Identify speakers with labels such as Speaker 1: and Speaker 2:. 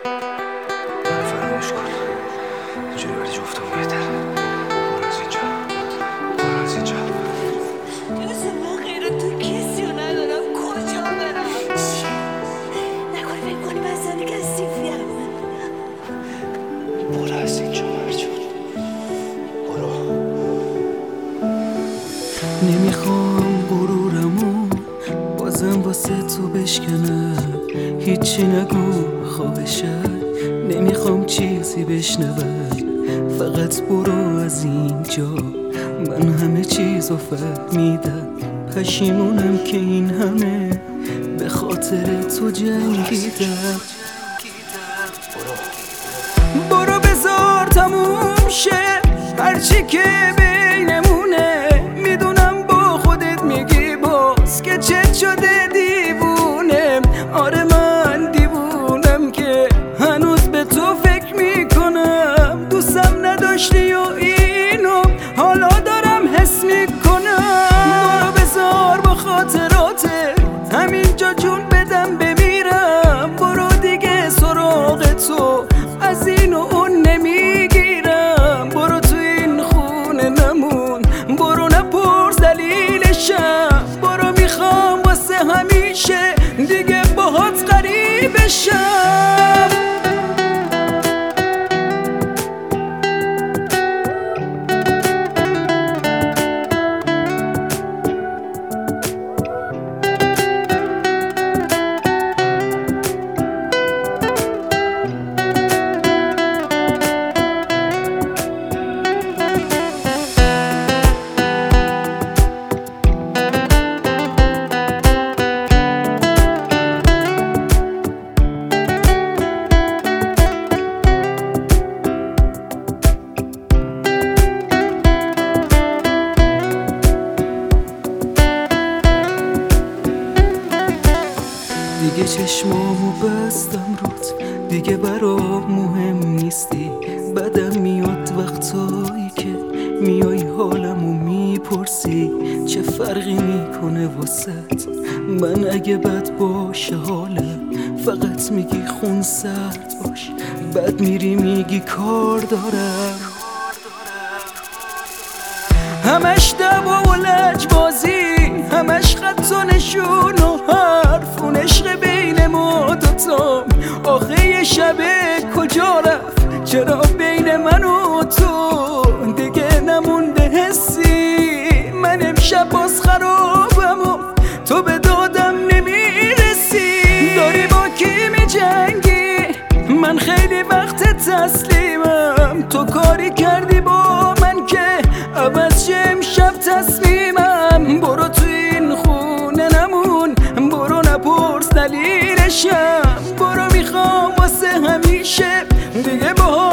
Speaker 1: فراموش کن. اینجوری برای جفتمون بهتره. برو از اینجا، برو از اینجا.
Speaker 2: دوست من غیر تو کسی رو ندارم. کجا برم؟ نکنی فکر کنی من زنی کسیفیم.
Speaker 1: برو از اینجا مرجان، برو.
Speaker 3: نمیخوام غرورمو بازم واسه تو بشکنم. هیچی نگو خواهشت، نمیخوام چیزی بشنوم. فقط برو از اینجا. من همه چیزو فهمیدم. پشیمونم که این همه به خاطر تو جنگیدم. برو بذار تموم شه هرچی که بینمونه. میدونم با خودت میگی باز که چت شده دیوونه. آره من دیوونم که هنوز به تو فکر میکنم. دوستم نداشتی و اینو حالا دارم حس میکنم. برو بذار با خاطراتت همینجا جون بدم بمیرم. برو دیگه سراغ تو از این و اون نمیگیرم. برو تو این خونه نمون، برو نپرس دلیلشم. برو میخوام واسه همیشه دیگه باهات قریب بشم. دیگه چشمامو بستم روت، دیگه برام مهم نیستی. بدم میاد وقتایی که میای حالمو میپرسی. چه فرقی میکنه واسط من اگه بد باشه حالم؟ فقط میگی خون سرد باش، بعد میری میگی کار دارم. همش دعوا و لجبازی، همش خط و نشون و حرف. اون عشق بین ما دوتا آخه یه شبه کجا رفت؟ چرا بین من و تو دیگه نمونده حسی؟ من امشب باز خرابم و تو به دادم نمیرسی. داری با کی میجنگی؟ من خیلی وقت تسلیمم. تو کاری کردی با من که عوض شه امشب تصمیمم. برو تو این خونه نمون، برو نپرس دلیلشم. برو میخوام واسه همیشه دیگه با